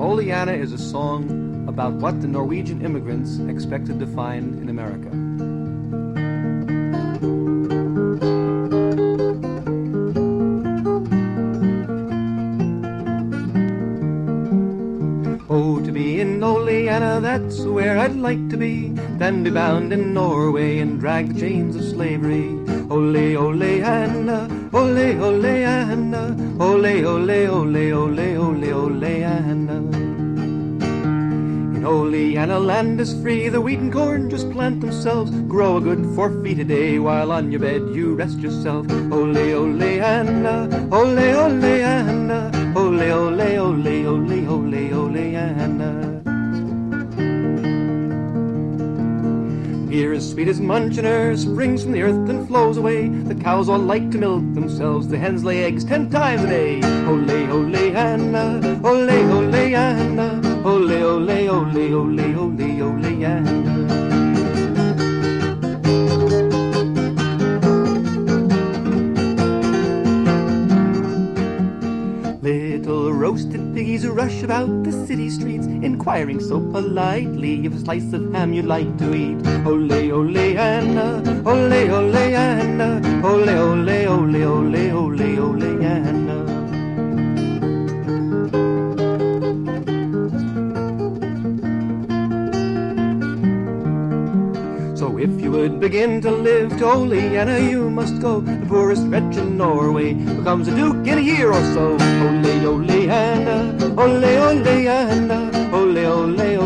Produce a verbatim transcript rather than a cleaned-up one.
Ole Anna is a song about what the Norwegian immigrants expected to find in America. Oh, to be in Ole Anna, that's where I'd like to be, than be bound in Norway and drag the chains of slavery. Ole, ole, Anna, ole, ole, Anna, ole, ole, ole, ole, ole, ole, Anna. In Ole Anna land is free, the wheat and corn just plant themselves, grow a good four feet a day, while on your bed you rest yourself. Ole, ole, Anna, ole, ole, Anna, ole, ole, ole, ole, ole, ole, Anna. Beer as sweet as Munchener springs from the earth and flows away. The cows all like to milk themselves, the hens lay eggs ten times a day. Ole, ole, Anna, ole, ole, Anna, ole, ole, ole, ole, ole, ole, Anna. Little roasted piggies rush about the city streets, inquiring so politely if a slice of ham you'd like to eat. Ole, ole, Anna, ole, ole, Anna, ole, ole, ole, ole, ole, ole, Anna. So if you would begin to live to Ole Anna, you must go. The poorest wretch in Norway becomes a duke in a year or so. Ole, ole, Anna, ole, ole, Anna, ole, ole,